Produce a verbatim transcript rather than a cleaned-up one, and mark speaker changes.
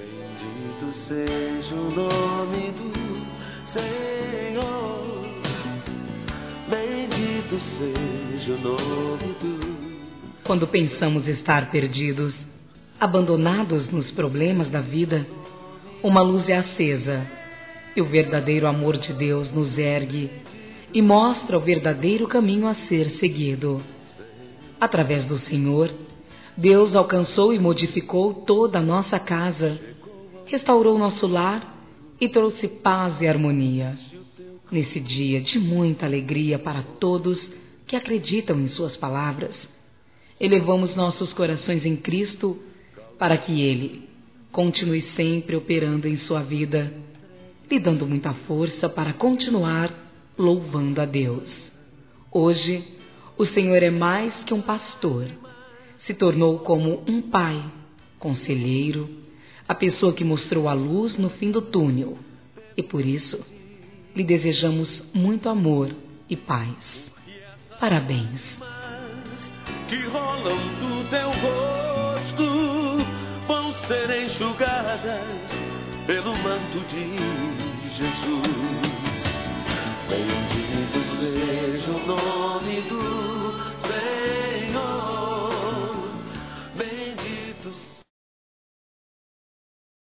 Speaker 1: Bendito seja o nome do Senhor. Bendito seja o nome do...
Speaker 2: Quando pensamos estar perdidos, abandonados nos problemas da vida, uma luz é acesa e o verdadeiro amor de Deus nos ergue e mostra o verdadeiro caminho a ser seguido. Através do Senhor, Deus alcançou e modificou toda a nossa casa, restaurou nosso lar e trouxe paz e harmonia. Nesse dia de muita alegria para todos que acreditam em suas palavras, elevamos nossos corações em Cristo para que Ele continue sempre operando em sua vida, lhe dando muita força para continuar louvando a Deus. Hoje, o Senhor é mais que um pastor. Se tornou como um pai, conselheiro, a pessoa que mostrou a luz no fim do túnel. E por isso, lhe desejamos muito amor e paz. Parabéns.
Speaker 1: Que rolam do teu rosto vão ser enxugadas pelo manto de Jesus. Bendito seja o nome